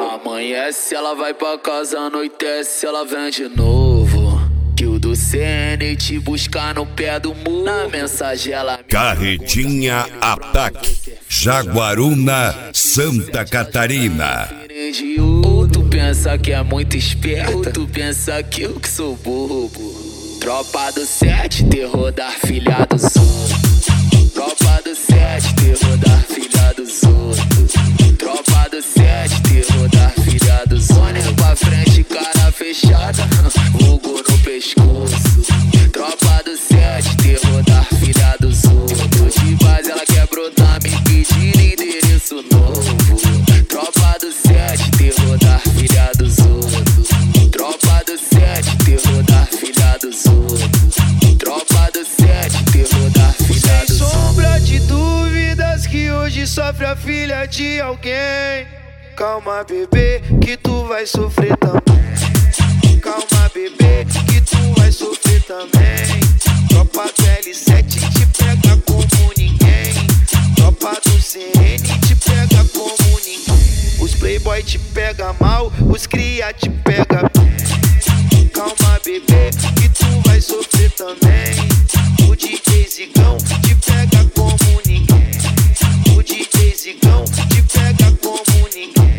Amanhece, ela vai pra casa, anoitece, ela vem de novo. Que o do CN te buscar no pé do muro. Na mensagem ela... Carretinha Ataque, Jaguaruna, Santa Catarina. Ou tu pensa que é muito esperto, ou tu pensa que eu que sou bobo. Tropa do 7, terror da filha dos outros. Tropa do 7, terror da filha dos outros. Tropa do 7, terror da filha dos outros. Olha pra frente, cara fechada, vulgo no pescoço. Tropa do 7, terror da filha dos outros. De base ela quer brotar, me pedindo endereço novo. Tropa do 7, terror da filha dos outros. Tropa do 7, terror da filha dos outros. Tropa do 7, terror da filha dos outros. Sem sombra de dúvidas que hoje sofre a filha de alguém. Calma, bebê, que tu vai sofrer também. Calma, bebê, que tu vai sofrer também. Tropa do L7 te pega como ninguém. Tropa do CN te pega como ninguém. Os playboy te pega mal, os cria te pega bem. Calma, bebê, que tu vai sofrer também. O DJ Zigão te pega como ninguém. O DJ Zigão te pega como ninguém.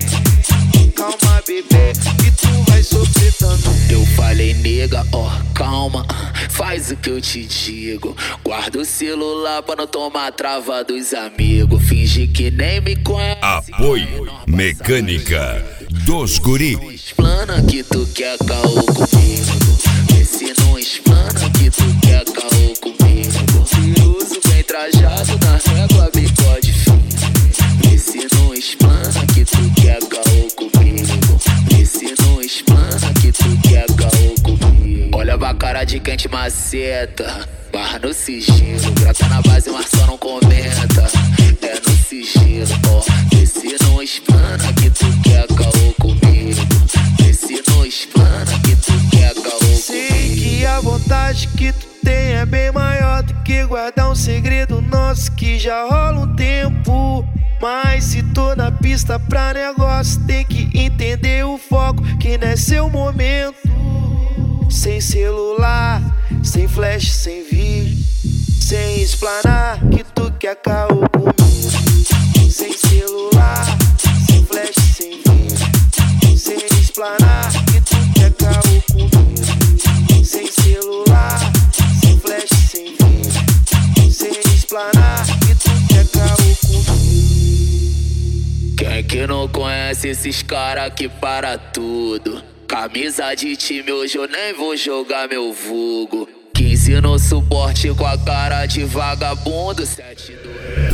Calma, bebê, que tu vai sofrer também. Eu falei, nega, ó, calma, faz o que eu te digo. Guarda o celular pra não tomar trava dos amigos. Finge que nem me conhece. Apoio Mecânica dos Guri. Explana que tu quer caô comigo. Vê se não explana que tu quer caô comigo. Se uso bem trajado na régua, bigode fino. Vê se não explana que tu quer caô comigo. Vê se não explana que tu quer caô comigo. Olha pra cara de quem te maceta, barra no sigilo. Grata na base, mas só não comenta. É no sigilo, ó. Vê se não explana que tu quer caô comigo. Vê se não explana que tu quer caô comigo. Sei que a vontade que tu tem é bem maior do que guardar um segredo nosso que já rola um tempo. Mas se tô na pista pra negócio, tem que entender o foco, que não é seu momento. Sem celular, sem flash, sem vídeo, sem explanar que tu quer caô comigo. Sem celular, sem flash, sem vídeo, sem explanar que tu quer caô comigo. Sem celular, sem flash, sem vídeo, sem explanar que tu quer caô comigo. Quem que não conhece esses cara que para tudo? Camisa de time, hoje eu nem vou jogar meu vulgo. 15 no suporte com a cara de vagabundo. 7 do...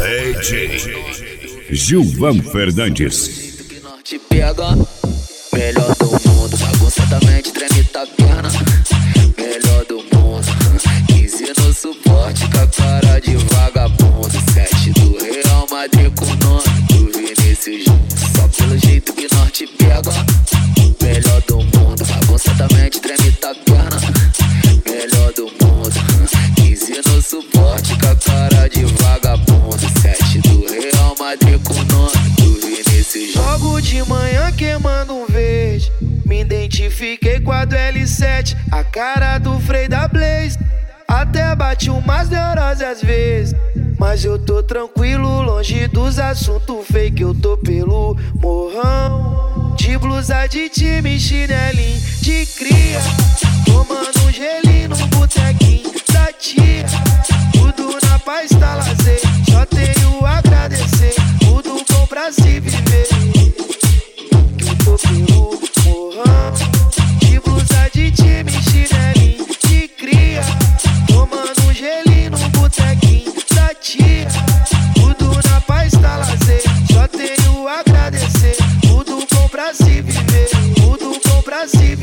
DJ Gilvan Fernandes. Que nós te pega, melhor do mundo. Bagunça da mente, treme tá perna. Melhor do mundo. 15 no suporte com a cara de vagabundo. 7 do Real Madrid com o nome do Vinícius. Só pelo jeito que nós te pega, melhor do mundo. Bagunça da mente, treme tá perna. Melhor do mundo. 15 no suporte com a cara de vagabundo. 7 do Real Madrid com o nome do Vinícius. Logo de manhã queimando um verde, me identifiquei com a do L7, a cara do Frei da Blaze. Até bate umas neuroses às vezes, mas eu tô tranquilo, longe dos assuntos fake. Eu tô pelo morrão, de blusa de time, chinelinho de cria, tomando um gelinho no botequinho da tia. Tudo na paz, tá lazer, só tenho a agradecer. Tudo bom pra se viver. Que eu tô pelo morrão, de blusa de time, chinelinho de cria, tomando um gelinho no botequinho da tia. Tudo na paz, tá lazer, só tenho a agradecer. Tudo bom pra se viver, tudo bom pra se viver.